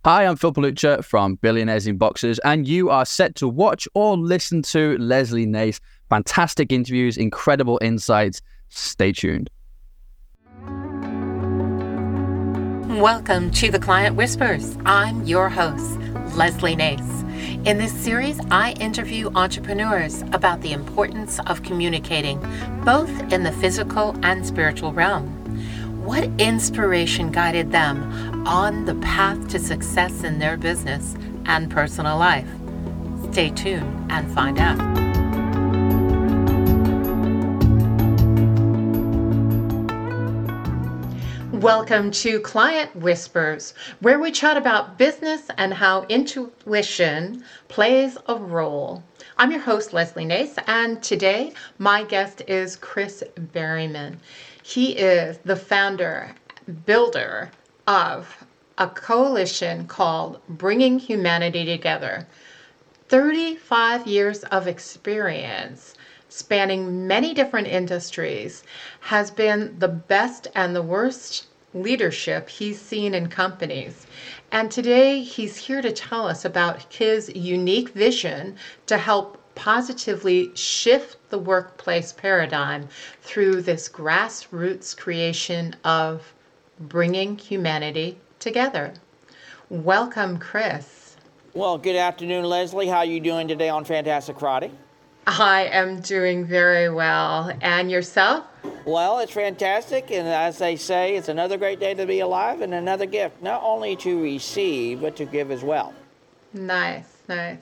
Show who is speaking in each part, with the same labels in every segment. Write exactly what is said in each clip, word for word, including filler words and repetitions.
Speaker 1: Hi, I'm Phil Palucha from Billionaires in Boxers, and you are set to watch or listen to Leslie Nace. Fantastic interviews, incredible insights. Stay tuned.
Speaker 2: Welcome to The Client Whispers. I'm your host, Leslie Nace. In this series, I interview entrepreneurs about the importance of communicating, both in the physical and spiritual realm. What inspiration guided them on the path to success in their business and personal life? Stay tuned and find out. Welcome to Client Whispers, where we chat about business and how intuition plays a role. I'm your host, Leslie Nace, and today my guest is Chris Berryman. He is the founder, builder of a coalition called Bringing Humanity Together. thirty-five years of experience spanning many different industries, has been the best and the worst leadership he's seen in companies. And today he's here to tell us about his unique vision to help positively shift the workplace paradigm through this grassroots creation of Bringing Humanity Together. Welcome, Chris.
Speaker 3: Well, good afternoon, Leslie. How are you doing today on Fantastic Friday?
Speaker 2: I am doing very well. And yourself?
Speaker 3: Well, it's fantastic, and as they say, it's another great day to be alive and another gift, not only to receive, but to give as well.
Speaker 2: Nice, nice.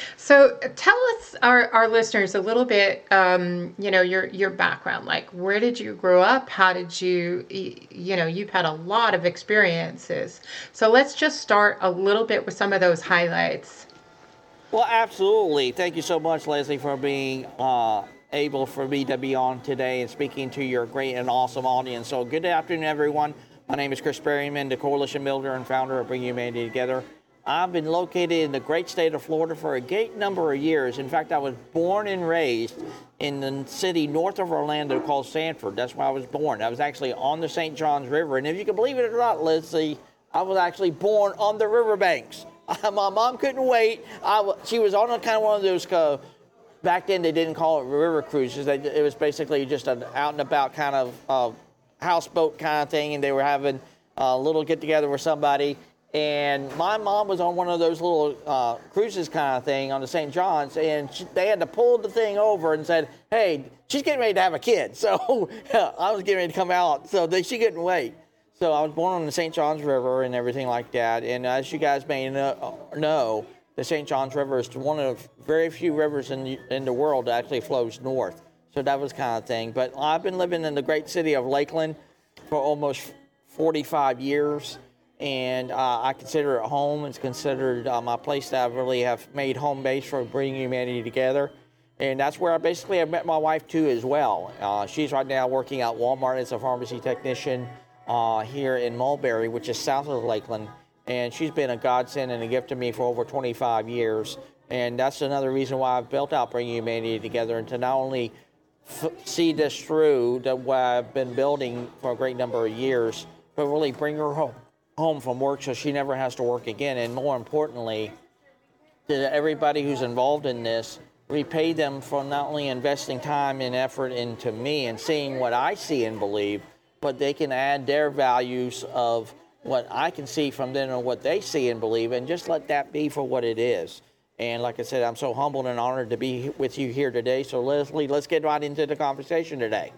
Speaker 2: So tell us, our, our listeners, a little bit, um, you know, your your background. Like, where did you grow up? How did you, you know, you've had a lot of experiences. So let's just start a little bit with some of those highlights.
Speaker 3: Well, absolutely. Thank you so much, Leslie, for being uh, able for me to be on today and speaking to your great and awesome audience. So good afternoon, everyone. My name is Chris Berryman, the coalition builder and founder of Bring Humanity Together. I've been located in the great state of Florida for a great number of years. In fact, I was born and raised in the city north of Orlando called Sanford. That's where I was born. I was actually on the Saint Johns River. And if you can believe it or not, Leslie, I was actually born on the riverbanks. My mom couldn't wait. I w- she was on a kind of one of those, uh, back then they didn't call it river cruises. They, it was basically just an out and about kind of uh, houseboat kind of thing. And they were having a little get together with somebody. And my mom was on one of those little uh, cruises kind of thing on the Saint Johns, and she, they had to pull the thing over and said, hey, she's getting ready to have a kid. So I was getting ready to come out, so they, she couldn't wait. So I was born on the Saint Johns River and everything like that. And as you guys may know, know the Saint Johns River is one of very few rivers in the, in the world that actually flows north. So that was kind of thing. But I've been living in the great city of Lakeland for almost forty-five years. And uh, I consider it home. It's considered uh, my place that I really have made home base for Bringing Humanity Together. And that's where I basically have met my wife too as well. Uh, she's right now working at Walmart as a pharmacy technician uh, here in Mulberry, which is south of Lakeland. And she's been a godsend and a gift to me for over twenty-five years. And that's another reason why I've built out Bringing Humanity Together, and to not only f- see this through that what I've been building for a great number of years, but really bring her home. home from work so she never has to work again. And more importantly, to everybody who's involved in this, repay them for not only investing time and effort into me and seeing what I see and believe, but they can add their values of what I can see from them and what they see and believe, and just let that be for what it is. And like I said, I'm so humbled and honored to be with you here today. So Leslie, let's get right into the conversation today.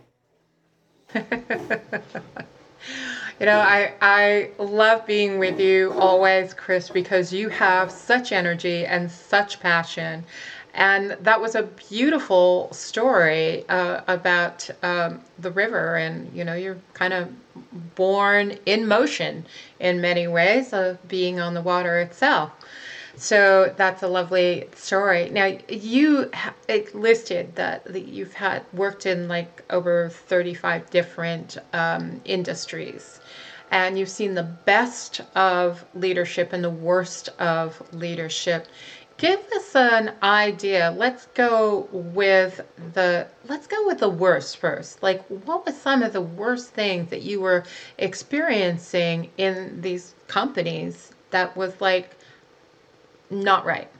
Speaker 2: You know, I, I love being with you always, Chris, because you have such energy and such passion. And that was a beautiful story uh, about um, the river. And, you know, you're kind of born in motion in many ways of being on the water itself. So that's a lovely story. Now, you ha- it listed that, that you've had worked in like over thirty-five different um, industries, and you've seen the best of leadership and the worst of leadership. Give us an idea. Let's go with the let's go with the worst first. Like, what was some of the worst things that you were experiencing in these companies that was like not right?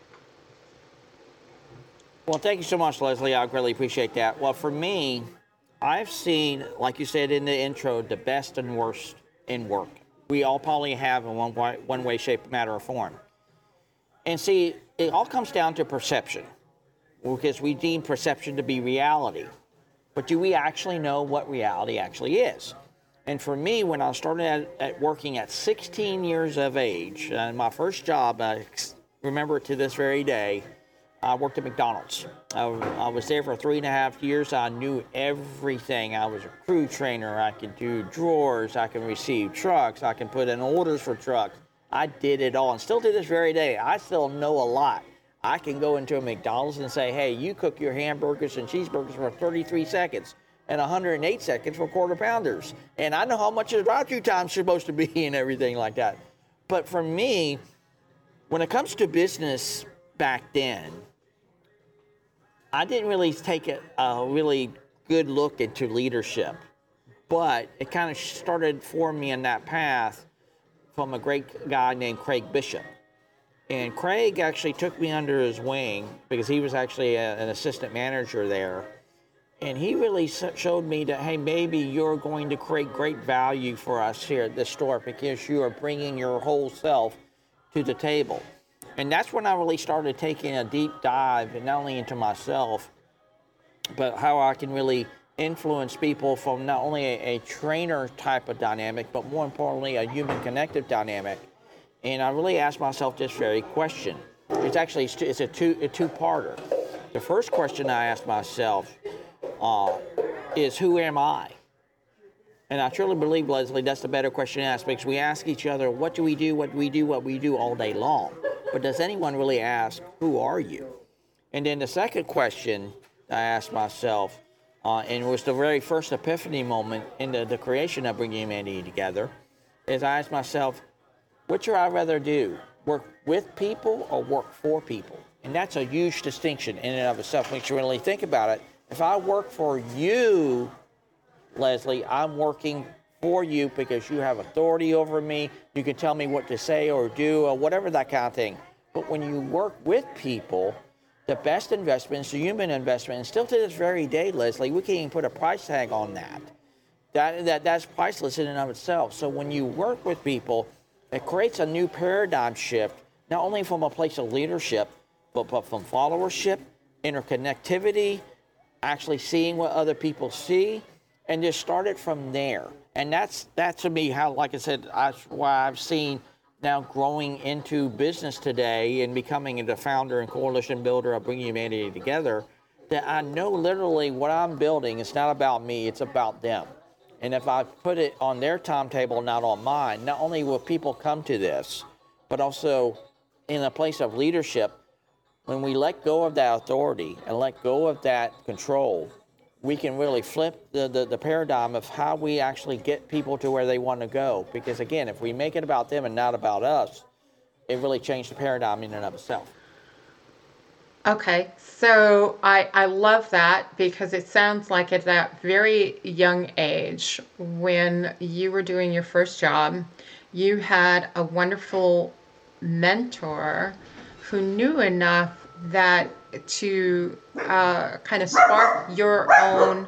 Speaker 3: Well, thank you so much, Leslie. I greatly appreciate that. Well, for me, I've seen, like you said in the intro, the best and worst in work. We all probably have in one way, one way, shape, matter, or form. And see, it all comes down to perception, because we deem perception to be reality. But do we actually know what reality actually is? And for me, when I started at, at working at sixteen years of age, and my first job, I remember it to this very day, I worked at McDonald's. I, I was there for three and a half years. I knew everything. I was a crew trainer. I could do drawers. I can receive trucks. I can put in orders for trucks. I did it all. And still to this very day, I still know a lot. I can go into a McDonald's and say, hey, you cook your hamburgers and cheeseburgers for thirty-three seconds and one hundred eight seconds for quarter pounders. And I know how much the drive-through time's supposed to be and everything like that. But for me, when it comes to business back then, I didn't really take a, a really good look into leadership, but it kind of started for me in that path from a great guy named Craig Bishop. And Craig actually took me under his wing because he was actually a, an assistant manager there. And he really showed me that, hey, maybe you're going to create great value for us here at this store because you are bringing your whole self to the table. And that's when I really started taking a deep dive, and not only into myself, but how I can really influence people from not only a, a trainer type of dynamic, but more importantly, a human connective dynamic. And I really asked myself this very question. It's actually it's a two a two-parter. The first question I asked myself uh, is, who am I? And I truly believe, Leslie, that's the better question to ask, because we ask each other, what do we do, what do we do, what we do all day long. But does anyone really ask, who are you? And then the second question I asked myself, uh, and it was the very first epiphany moment in the, the creation of Bringing Humanity Together, is I asked myself, what should I rather do? Work with people or work for people? And that's a huge distinction in and of itself. When you really think about it, if I work for you, Leslie, I'm working for you because you have authority over me. You can tell me what to say or do or whatever, that kind of thing. But when you work with people, the best investment is the human investment. And still to this very day, Leslie, we can't even put a price tag on that. That, that that's priceless in and of itself. So when you work with people, it creates a new paradigm shift, not only from a place of leadership, but, but from followership, interconnectivity, actually seeing what other people see, and just start it from there. And that's, that to me, how, like I said, that's why I've seen now growing into business today and becoming the founder and coalition builder of Bringing Humanity Together, that I know literally what I'm building, it's not about me, it's about them. And if I put it on their timetable, not on mine, not only will people come to this, but also in a place of leadership, when we let go of that authority and let go of that control, we can really flip the, the, the paradigm of how we actually get people to where they want to go. Because again, if we make it about them and not about us, it really changed the paradigm in and of itself.
Speaker 2: Okay, so I, I love that, because it sounds like at that very young age, when you were doing your first job, you had a wonderful mentor who knew enough that to uh, kind of spark your own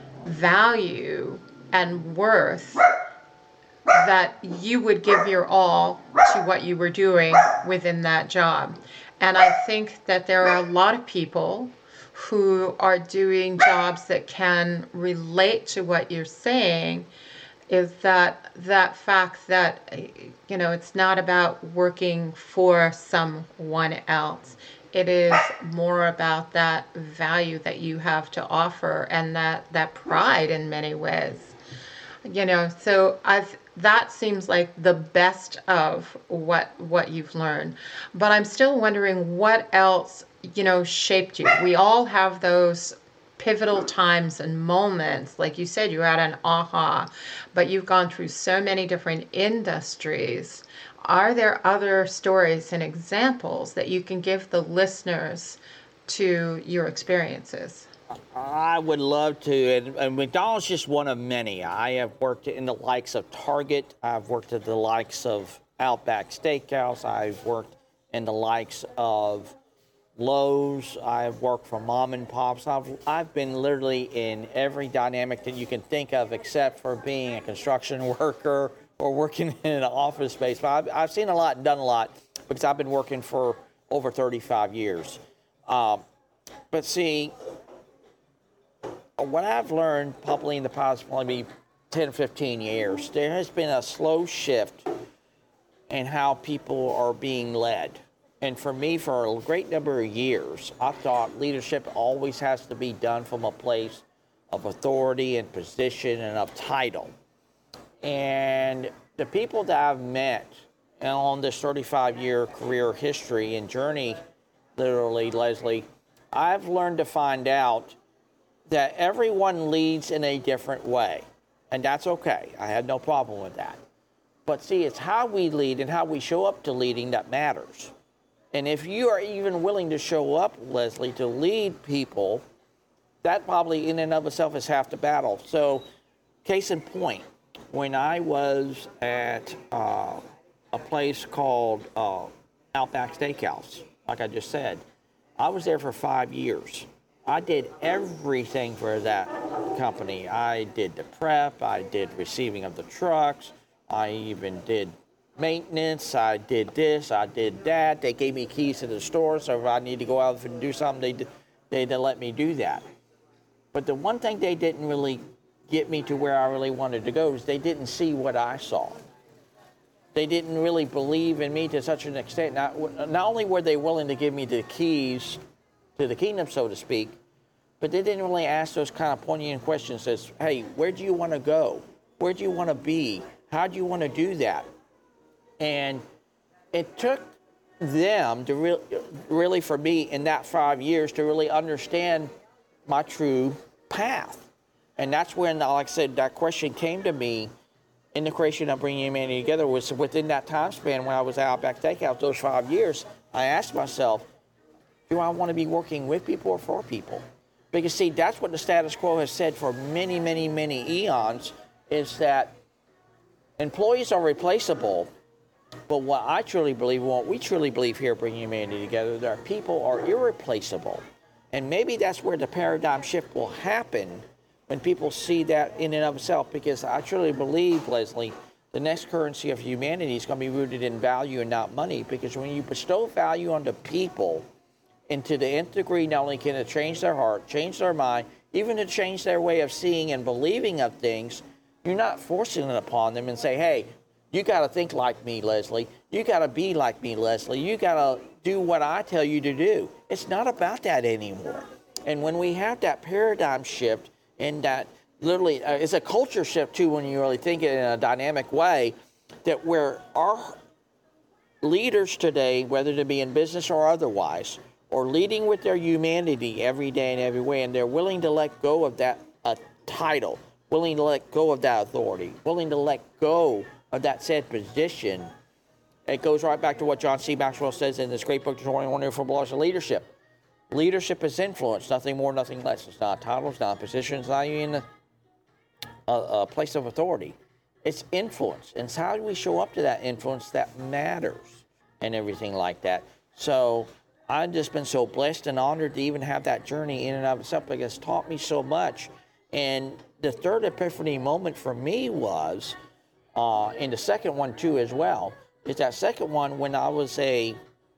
Speaker 2: value and worth, that you would give your all to what you were doing within that job. And I think that there are a lot of people who are doing jobs that can relate to what you're saying, is that that fact that, you know, it's not about working for someone else. It is more about that value that you have to offer, and that, that pride in many ways. You know, so I've that seems like the best of what what you've learned. But I'm still wondering what else, you know, shaped you. We all have those pivotal times and moments. Like you said, you had an aha, but you've gone through so many different industries. Are there other stories and examples that you can give the listeners to your experiences?
Speaker 3: I would love to, and, and McDonald's just one of many. I have worked in the likes of Target. I've worked at the likes of Outback Steakhouse. I've worked in the likes of Lowe's. I've worked for mom and pops. I've, I've been literally in every dynamic that you can think of except for being a construction worker or working in an office space. But I've, I've seen a lot and done a lot because I've been working for over thirty-five years. Um, but see, what I've learned probably in the past maybe ten, fifteen years, there has been a slow shift in how people are being led. And for me, for a great number of years, I thought leadership always has to be done from a place of authority and position and of title. And the people that I've met on this thirty-five-year career history and journey, literally, Leslie, I've learned to find out that everyone leads in a different way. And that's okay. I had no problem with that. But see, it's how we lead and how we show up to leading that matters. And if you are even willing to show up, Leslie, to lead people, that probably in and of itself is half the battle. So, case in point, when I was at uh, a place called uh, Outback Steakhouse, like I just said, I was there for five years. I did everything for that company. I did the prep, I did receiving of the trucks, I even did maintenance, I did this, I did that. They gave me keys to the store, so if I need to go out and do something, they they they let me do that. But the one thing they didn't really get me to where I really wanted to go is they didn't see what I saw. They didn't really believe in me to such an extent. Not, not only were they willing to give me the keys to the kingdom, so to speak, but they didn't really ask those kind of poignant questions as, hey, where do you want to go? Where do you want to be? How do you want to do that? And it took them to re- really, for me, in that five years, to really understand my true path. And that's when, like I said, that question came to me in the creation of Bringing Humanity Together. Was within that time span when I was at Outback Steakhouse, those five years, I asked myself, do I want to be working with people or for people? Because, see, that's what the status quo has said for many, many, many eons, is that employees are replaceable. But what I truly believe, what we truly believe here at Bringing Humanity Together, that our people are irreplaceable. And maybe that's where the paradigm shift will happen when people see that in and of itself, because I truly believe, Leslie, the next currency of humanity is going to be rooted in value and not money, because when you bestow value on the people, and to the nth degree, not only can it change their heart, change their mind, even to change their way of seeing and believing of things, you're not forcing it upon them and say, hey, you got to think like me, Leslie. You got to be like me, Leslie. You got to do what I tell you to do. It's not about that anymore. And when we have that paradigm shift, and that literally uh, it's a culture shift too, when you really think it in a dynamic way, that where our leaders today, whether it be in business or otherwise, are leading with their humanity every day and every way, and they're willing to let go of that uh, title, willing to let go of that authority, willing to let go of that said position. It goes right back to what John C. Maxwell says in this great book, The twenty-one Wonderful Laws of Leadership. Leadership is influence, nothing more, nothing less. It's not a title, it's not a position, it's not even a, a, a place of authority. It's influence. And it's how do we show up to that influence that matters and everything like that. So I've just been so blessed and honored to even have that journey in and of itself, because it's taught me so much. And the third epiphany moment for me was, uh, and the second one too as well, is that second one when I was a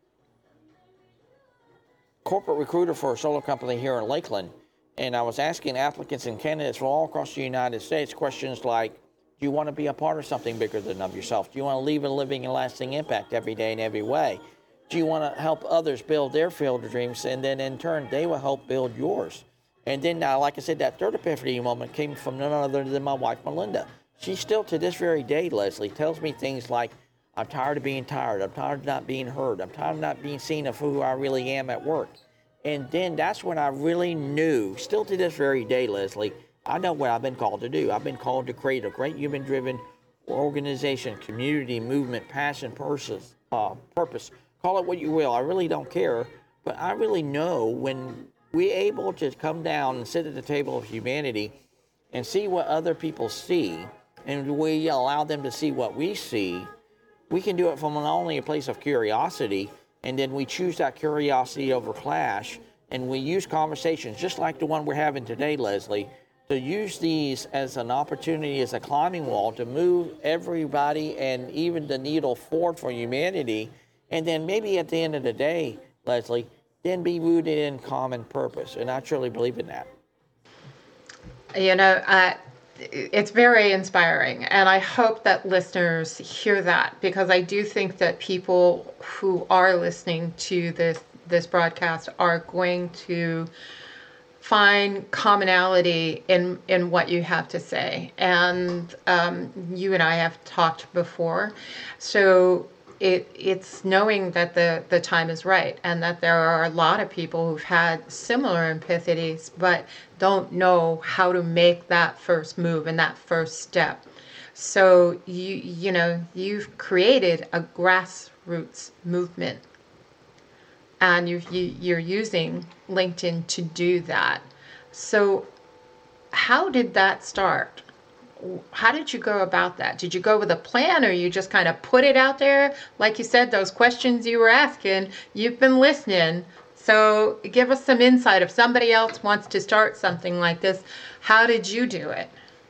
Speaker 3: corporate recruiter for a solar company here in Lakeland, and I was asking applicants and candidates from all across the United States questions like, do you want to be a part of something bigger than of yourself? Do you want to leave a living and lasting impact every day in every way? Do you want to help others build their field of dreams, and then in turn they will help build yours? And then, uh, like I said, that third epiphany moment came from none other than my wife, Melinda. She still, to this very day, Leslie, tells me things like, I'm tired of being tired. I'm tired of not being heard. I'm tired of not being seen of who I really am at work. And then that's when I really knew, still to this very day, Leslie, I know what I've been called to do. I've been called to create a great human-driven organization, community, movement, passion, purpose, uh, purpose. Call it what you will. I really don't care. But I really know when we're able to come down and sit at the table of humanity and see what other people see, and we allow them to see what we see, we can do it from not only a place of curiosity, and then we choose that curiosity over clash, and we use conversations just like the one we're having today, Leslie, to use these as an opportunity, as a climbing wall, to move everybody and even the needle forward for humanity. And then maybe at the end of the day, Leslie, then be rooted in common purpose. And I truly believe in that.
Speaker 2: You know, uh, it's very inspiring. And I hope that listeners hear that, because I do think that people who are listening to this, this broadcast are going to find commonality in, in what you have to say. And um, you and I have talked before. So it it's knowing that the, the time is right, and that there are a lot of people who've had similar epiphanies, but don't know how to make that first move and that first step. So you you know, you've created a grassroots movement, and you, you you're using LinkedIn to do that. So how did that start? How did you go about that? Did you go with a plan, or you just kind of put it out there? Like you said, those questions you were asking, you've been listening. So give us some insight. If somebody else wants to start something like this, how did you do it?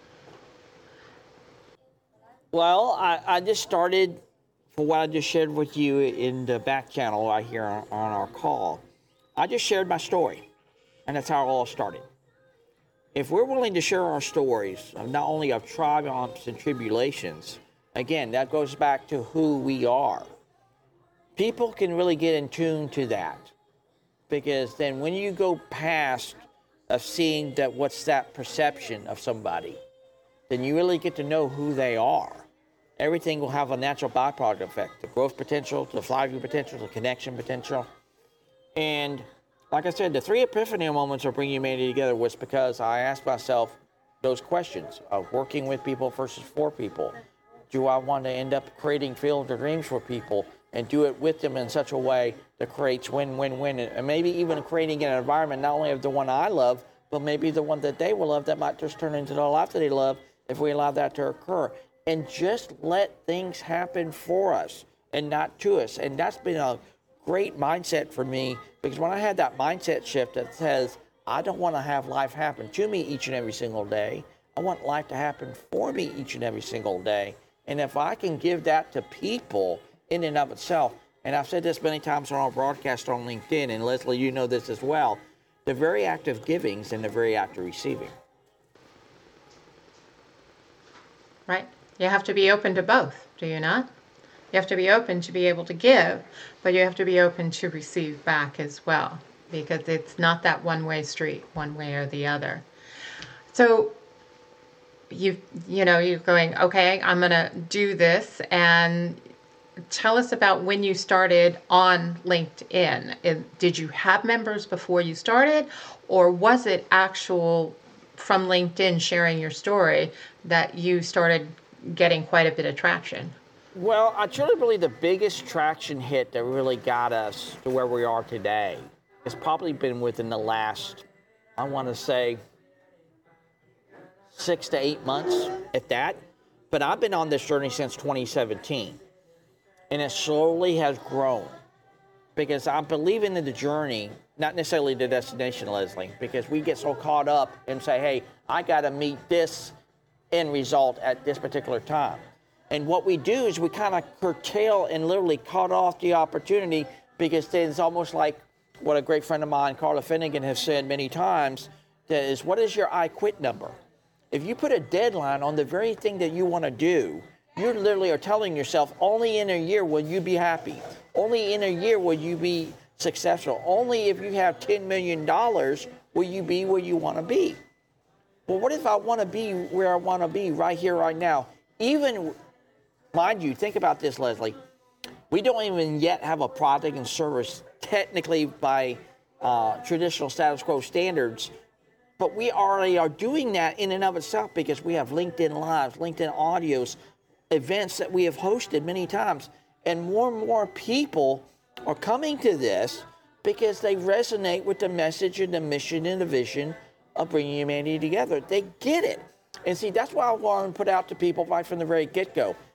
Speaker 3: Well, I, I just started for what I just shared with you in the back channel right here on, on our call. I just shared my story, and that's how it all started. If we're willing to share our stories, of not only of triumphs and tribulations, again, that goes back to who we are. People can really get in tune to that, because then when you go past of seeing that what's that perception of somebody, then you really get to know who they are. Everything will have a natural byproduct effect, the growth potential, the flywheel potential, the connection potential. And like I said, the three epiphany moments that bring humanity together was because I asked myself those questions of working with people versus for people. Do I want to end up creating field of dreams for people and do it with them in such a way that creates win-win-win, and maybe even creating an environment not only of the one I love, but maybe the one that they will love that might just turn into the life that they love if we allow that to occur. And just let things happen for us and not to us. And that's been a great mindset for me, because when I had that mindset shift that says, I don't want to have life happen to me each and every single day. I want life to happen for me each and every single day. And if I can give that to people in and of itself, and I've said this many times on our broadcast on LinkedIn, and Leslie, you know this as well, the very act of giving is in the very act of receiving.
Speaker 2: Right? You have to be open to both, do you not? You have to be open to be able to give, but you have to be open to receive back as well, because it's not that one-way street, one way or the other. So you you know, you're going, okay, I'm going to do this, and tell us about when you started on LinkedIn. Did you have members before you started, or was it actual from LinkedIn sharing your story that you started getting quite a bit of traction?
Speaker 3: Well, I truly believe the biggest traction hit that really got us to where we are today has probably been within the last, I want to say, six to eight months, if that. But I've been on this journey since twenty seventeen, and it slowly has grown, because I believe in the journey, not necessarily the destination, Leslie, because we get so caught up and say, hey, I got to meet this end result at this particular time. And what we do is we kind of curtail and literally cut off the opportunity, because then it's almost like what a great friend of mine, Carla Finnegan, has said many times, that is, what is your I quit number? If you put a deadline on the very thing that you want to do, you literally are telling yourself, only in a year will you be happy. Only in a year will you be successful. Only if you have ten million dollars will you be where you want to be. Well, what if I want to be where I want to be right here, right now? Even, mind you, think about this, Leslie. We don't even yet have a product and service technically by uh, traditional status quo standards, but we already are doing that in and of itself, because we have LinkedIn Lives, LinkedIn Audios, events that we have hosted many times. And more and more people are coming to this because they resonate with the message and the mission and the vision of bringing humanity together. They get it. And see, that's why I want to put out to people right from the very get-go.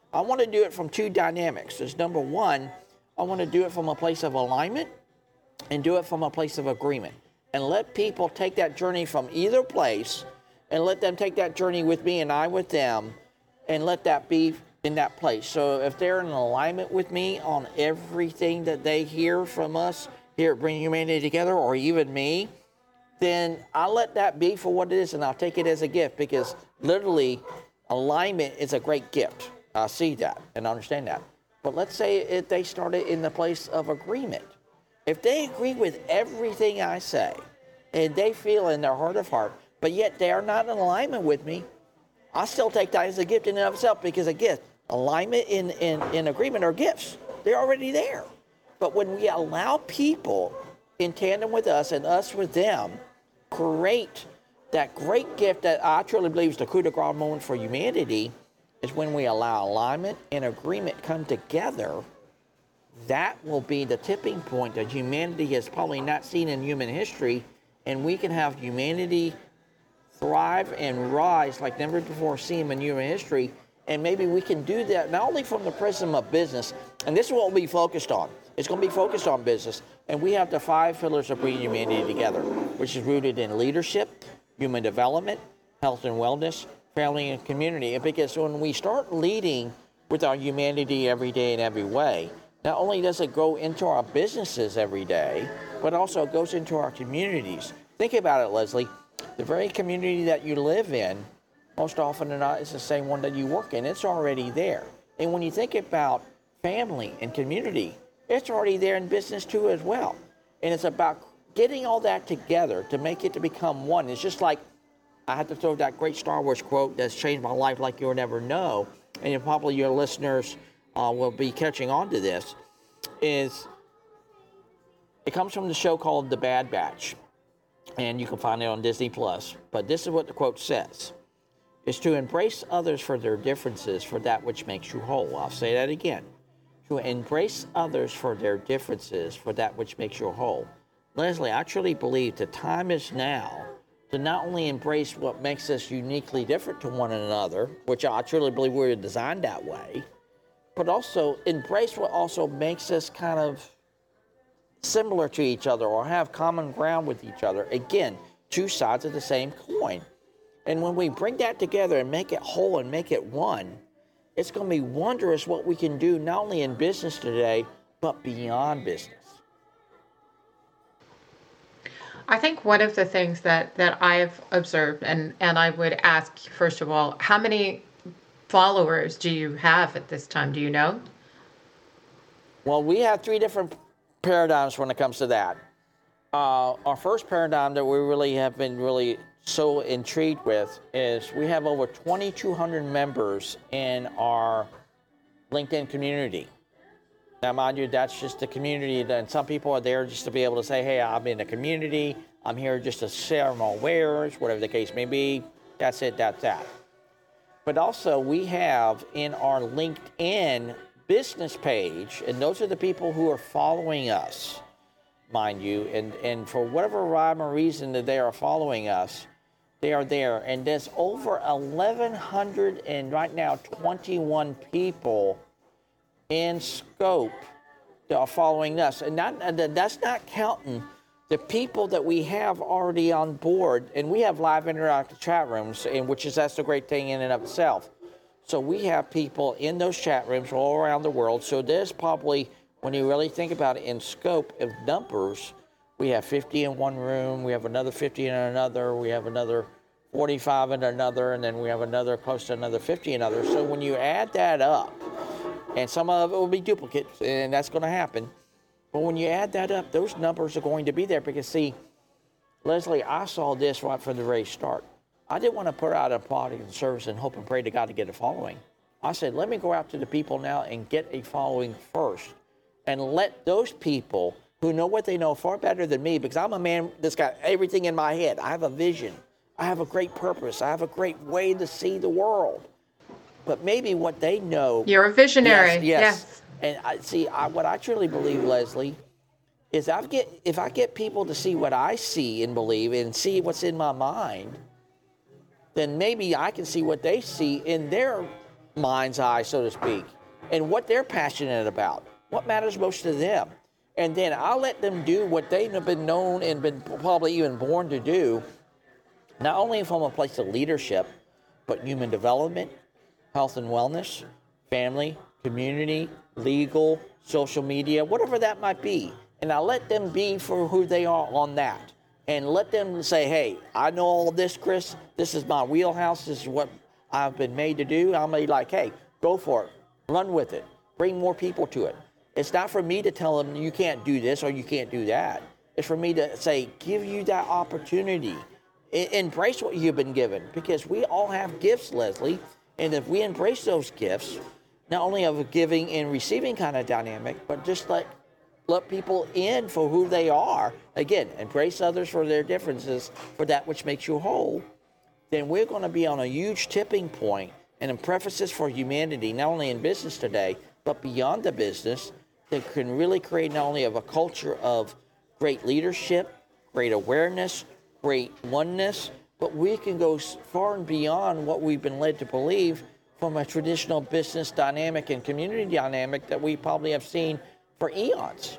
Speaker 3: I want to do it from two dynamics. There's number one, I want to do it from a place of alignment and do it from a place of agreement. And let people take that journey from either place and let them take that journey with me and I with them and let that be in that place. So if they're in alignment with me on everything that they hear from us here at Bringing Humanity Together, or even me, then I'll let that be for what it is, and I'll take it as a gift, because literally alignment is a great gift. I see that and understand that. But let's say if they started in the place of agreement. If they agree with everything I say and they feel in their heart of heart, but yet they are not in alignment with me, I still take that as a gift in and of itself, because a gift, alignment in, in, in agreement are gifts. They're already there. But when we allow people in tandem with us and us with them, create that great gift that I truly believe is the coup de grace moment for humanity, is when we allow alignment and agreement come together. That will be the tipping point that humanity has probably not seen in human history, and we can have humanity thrive and rise like never before seen in human history. And maybe we can do that not only from the prism of business, and this is what we'll be focused on. It's going to be focused on business, and we have the five pillars of bringing humanity together, which is rooted in leadership, human development, health and wellness, family and community. And because when we start leading with our humanity every day in every way, not only does it go into our businesses every day, but also it goes into our communities. Think about it, Leslie. The very community that you live in, most often than not, is the same one that you work in. It's already there. And when you think about family and community, it's already there in business too as well. And it's about getting all that together to make it to become one. It's just like, I had to throw that great Star Wars quote that's changed my life like you'll never know, and you, probably your listeners uh, will be catching on to this, is it comes from the show called The Bad Batch, and you can find it on Disney Plus. But this is what the quote says: is to embrace others for their differences, for that which makes you whole. I'll say that again. To embrace others for their differences, for that which makes you whole. Leslie, I truly believe the time is now to not only embrace what makes us uniquely different to one another, which I truly believe we're designed that way, but also embrace what also makes us kind of similar to each other or have common ground with each other. Again, two sides of the same coin. And when we bring that together and make it whole and make it one, it's going to be wondrous what we can do not only in business today, but beyond business.
Speaker 2: I think one of the things that, that I've observed, and, and I would ask, first of all, how many followers do you have at this time? Do you know?
Speaker 3: Well, we have three different paradigms when it comes to that. Uh, our first paradigm that we really have been really so intrigued with is we have over twenty-two hundred members in our LinkedIn community. Now, mind you, that's just the community, and some people are there just to be able to say, hey, I'm in the community, I'm here just to share my wares, whatever the case may be. That's it, that's that. But also, we have in our LinkedIn business page, and those are the people who are following us, mind you, and, and for whatever rhyme or reason that they are following us, they are there. And there's over eleven hundred and right now twenty-one people in scope that are following us. And not, that's not counting the people that we have already on board. And we have live interactive chat rooms, and which is that's a great thing in and of itself. So we have people in those chat rooms all around the world. So there's probably, when you really think about it in scope of numbers, we have fifty in one room, we have another fifty in another, we have another forty-five in another, and then we have another close to another fifty in another. So when you add that up, and some of it will be duplicates, and that's going to happen. But when you add that up, those numbers are going to be there. Because, see, Leslie, I saw this right from the very start. I didn't want to put out a product and service and hope and pray to God to get a following. I said, let me go out to the people now and get a following first. And let those people who know what they know far better than me, because I'm a man that's got everything in my head. I have a vision. I have a great purpose. I have a great way to see the world. But maybe what they know.
Speaker 2: You're a visionary.
Speaker 3: Yes. yes. yes. And I see I, what I truly believe, Leslie, is I get if I get people to see what I see and believe and see what's in my mind, then maybe I can see what they see in their mind's eye, so to speak, and what they're passionate about, what matters most to them. And then I'll let them do what they've been known and been probably even born to do, not only from a place of leadership, but human development, health and wellness, family, community, legal, social media, whatever that might be. And I'll let them be for who they are on that. And let them say, hey, I know all this, Chris. This is my wheelhouse. This is what I've been made to do. I'm going to be like, hey, go for it. Run with it. Bring more people to it. It's not for me to tell them you can't do this or you can't do that. It's for me to say, give you that opportunity. E- embrace what you've been given, because we all have gifts, Leslie. And if we embrace those gifts, not only of a giving and receiving kind of dynamic, but just let, let people in for who they are. Again, embrace others for their differences, for that which makes you whole. Then we're going to be on a huge tipping point and in prefaces for humanity, not only in business today, but beyond the business, that can really create not only of a culture of great leadership, great awareness, great oneness, but we can go far and beyond what we've been led to believe from a traditional business dynamic and community dynamic that we probably have seen for eons.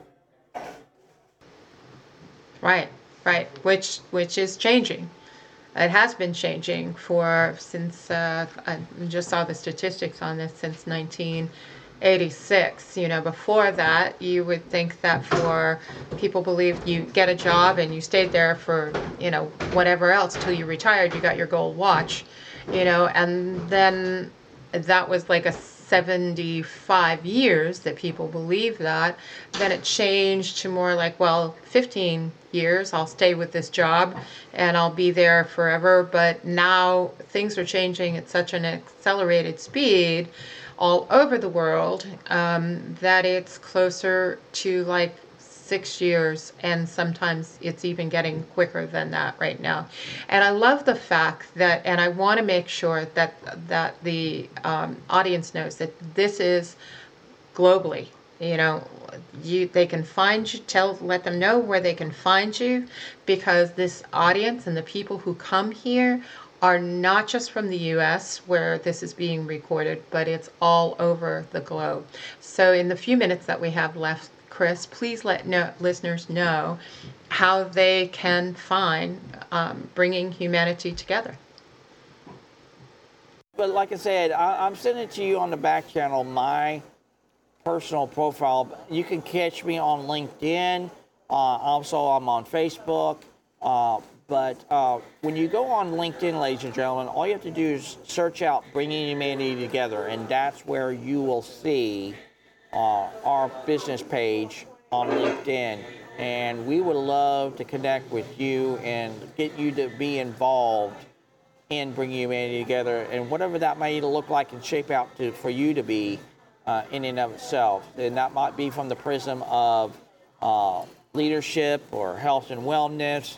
Speaker 2: Right, right, which which is changing. It has been changing for since uh, I just saw the statistics on this since nineteen eighty-six. You know, before that, you would think that for people believed you get a job and you stayed there for, you know, whatever else till you retired, you got your gold watch, you know, and then that was like a seventy-five years that people believed that. Then it changed to more like, well, fifteen years, I'll stay with this job and I'll be there forever. But now things are changing at such an accelerated speed all over the world um, that it's closer to like six years, and sometimes it's even getting quicker than that right now. And I love the fact that, and I want to make sure that that the um, audience knows that this is globally. You know, you they can find you. Tell, let them know where they can find you, because this audience and the people who come here are not just from the U S where this is being recorded, but it's all over the globe. So in the few minutes that we have left, Chris, please let no, listeners know how they can find um, Bringing Humanity Together.
Speaker 3: But like I said, I, I'm sending it to you on the back channel, my personal profile. You can catch me on LinkedIn. Uh, also, I'm on Facebook. Uh, but uh, when you go on LinkedIn, ladies and gentlemen, all you have to do is search out Bringing Humanity Together, and that's where you will see uh, our business page on LinkedIn. And we would love to connect with you and get you to be involved in Bringing Humanity Together, and whatever that may look like and shape out to for you to be uh, in and of itself. And that might be from the prism of uh, leadership or health and wellness,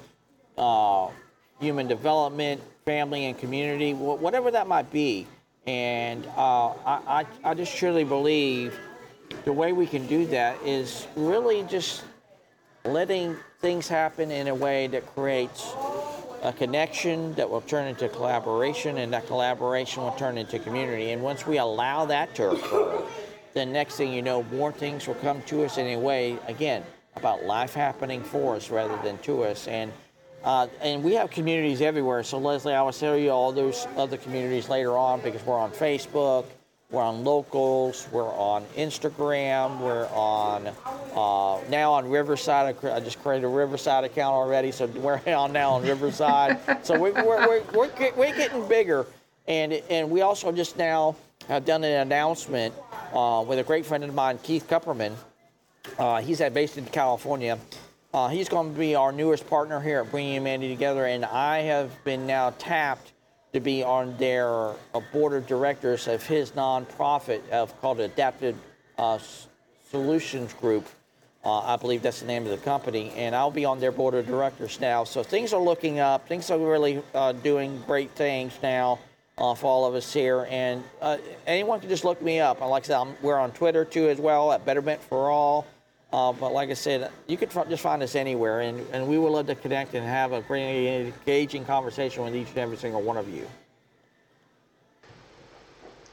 Speaker 3: uh, human development, family and community, whatever that might be. And uh, I, I, I just truly believe the way we can do that is really just letting things happen in a way that creates a connection that will turn into collaboration, and that collaboration will turn into community. And once we allow that to occur, then next thing you know, more things will come to us in a way, again, about life happening for us rather than to us. And uh, and we have communities everywhere. So Leslie, I will tell you all those other communities later on, because we're on Facebook, we're on Locals, we're on Instagram, we're on uh, now on Riverside. I just created a Riverside account already, so we're on now on Riverside. So we, we're we're we're, get, we're getting bigger, and and we also just now have done an announcement uh, with a great friend of mine, Keith Kupperman. Uh, he's at based in California. Uh, he's going to be our newest partner here at Bringing Humanity Together, and I have been now tapped to be on their uh, board of directors of his nonprofit of called Adaptive uh, Solutions Group. Uh, I believe that's the name of the company, and I'll be on their board of directors now. So things are looking up. Things are really uh, doing great things now uh, for all of us here. And uh, anyone can just look me up. And like I said, I'm, we're on Twitter too as well at Betterment for All. Uh, but like I said, you can f- just find us anywhere, and, and we would love to connect and have a great engaging conversation with each and every single one of you.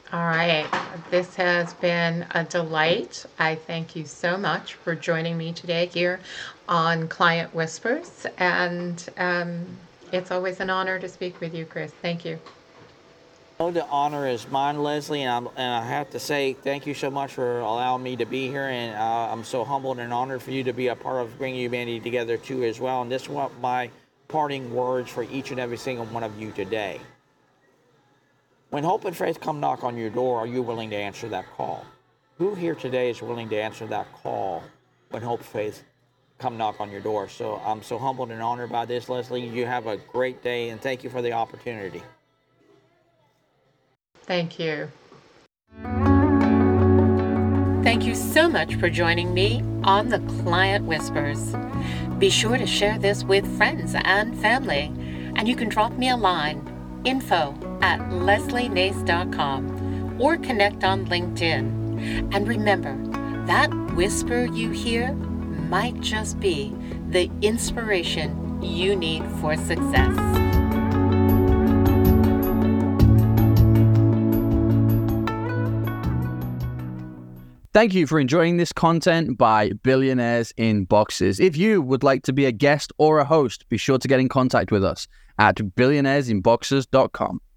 Speaker 2: All right. This has been a delight. I thank you so much for joining me today here on Client Whispers. And um, it's always an honor to speak with you, Chris. Thank you.
Speaker 3: Oh, the honor is mine, Leslie, and, I'm, and I have to say thank you so much for allowing me to be here, and uh, I'm so humbled and honored for you to be a part of bringing humanity together too as well. And this is what my parting words for each and every single one of you today. When hope and faith come knock on your door, are you willing to answer that call? Who here today is willing to answer that call when hope and faith come knock on your door? So I'm so humbled and honored by this, Leslie. You have a great day, and thank you for the opportunity.
Speaker 2: Thank you. Thank you so much for joining me on the Client Whispers. Be sure to share this with friends and family, and you can drop me a line, info at leslie nace dot com, or connect on LinkedIn. And remember, that whisper you hear might just be the inspiration you need for success.
Speaker 1: Thank you for enjoying this content by Billionaires in Boxes. If you would like to be a guest or a host, be sure to get in contact with us at billionaires in boxes dot com.